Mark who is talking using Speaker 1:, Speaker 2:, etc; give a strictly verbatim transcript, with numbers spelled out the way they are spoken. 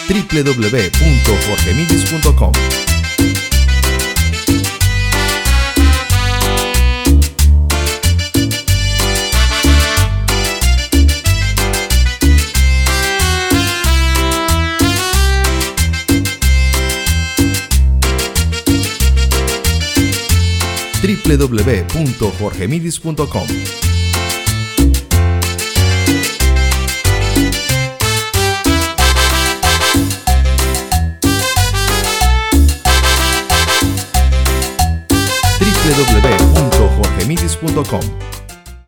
Speaker 1: w w w punto jorge midis punto com. w w w punto jorge midis punto com. w w w punto jorge midis punto com.